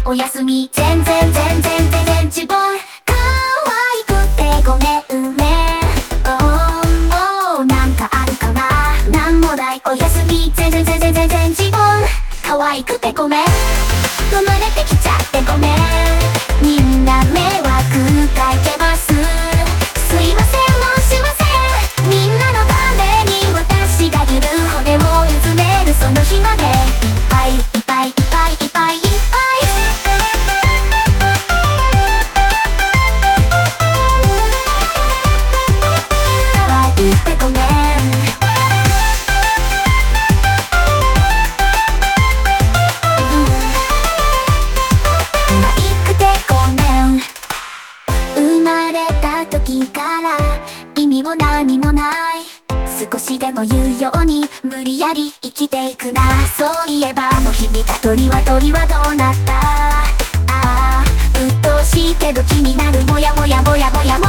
おやすみ。全然自分可愛くてごめんね。なんかあるかな。なんもない。おやすみ。全然自分可愛くてごめん。生まれてきちゃってごめん。みんな迷惑かけます。すいません、申しません。みんなのために私がいる。骨をうずめるその日までいっぱい可愛くてごめん。生まれた時から意味も何もない。少しでも言うように無理やり生きていくな。そういえばもう日々た鳥はどうなった。うっとうしいけど気になる。もやもや